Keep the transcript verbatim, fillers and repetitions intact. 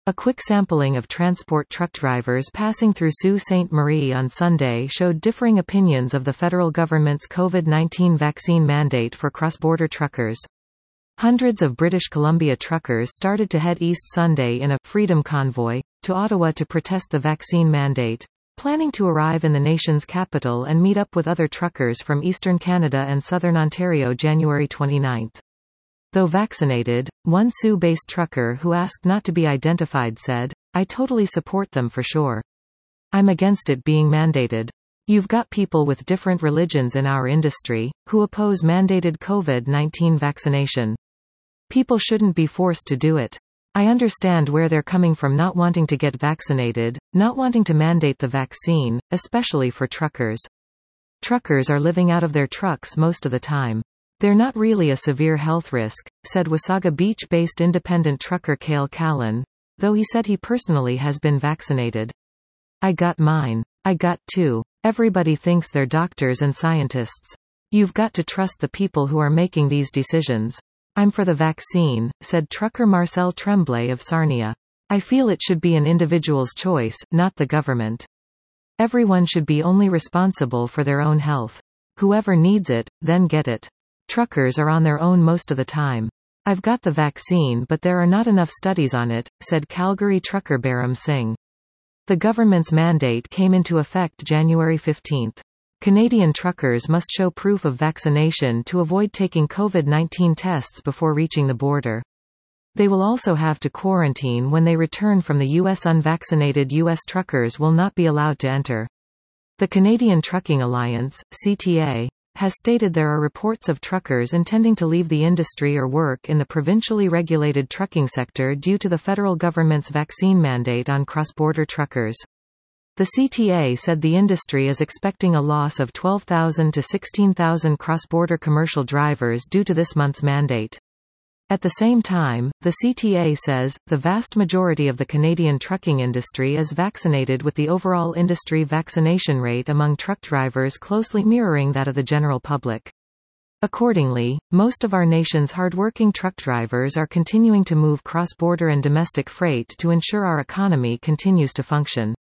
A quick sampling of transport truck drivers passing through Sault Ste. Marie on Sunday showed differing opinions of the federal government's COVID nineteen vaccine mandate for cross-border truckers. Hundreds of British Columbia truckers started to head east Sunday in a «Freedom Convoy» to Ottawa to protest the vaccine mandate, planning to arrive in the nation's capital and meet up with other truckers from eastern Canada and southern Ontario January twenty-ninth. Though vaccinated, one Sault-based trucker who asked not to be identified said, "I totally support them for sure. I'm against it being mandated. You've got people with different religions in our industry, who oppose mandated COVID nineteen vaccination. People shouldn't be forced to do it. I understand where they're coming from, not wanting to get vaccinated, not wanting to mandate the vaccine, especially for truckers. Truckers are living out of their trucks most of the time. They're not really a severe health risk," said Wasaga Beach-based independent trucker Cale Callan, though he said he personally has been vaccinated. "I got mine. I got two. Everybody thinks they're doctors and scientists. You've got to trust the people who are making these decisions. I'm for the vaccine," said trucker Marcel Tremblay of Sarnia. "I feel it should be an individual's choice, not the government. Everyone should be only responsible for their own health. Whoever needs it, then get it. Truckers are on their own most of the time. I've got the vaccine but there are not enough studies on it," said Calgary trucker Baram Singh. The government's mandate came into effect January fifteenth. Canadian truckers must show proof of vaccination to avoid taking COVID nineteen tests before reaching the border. They will also have to quarantine when they return from the U S. Unvaccinated U S truckers will not be allowed to enter. The Canadian Trucking Alliance, C T A, has stated there are reports of truckers intending to leave the industry or work in the provincially regulated trucking sector due to the federal government's vaccine mandate on cross-border truckers. The C T A said the industry is expecting a loss of twelve thousand to sixteen thousand cross-border commercial drivers due to this month's mandate. At the same time, the C T A says, the vast majority of the Canadian trucking industry is vaccinated, with the overall industry vaccination rate among truck drivers closely mirroring that of the general public. Accordingly, most of our nation's hardworking truck drivers are continuing to move cross-border and domestic freight to ensure our economy continues to function.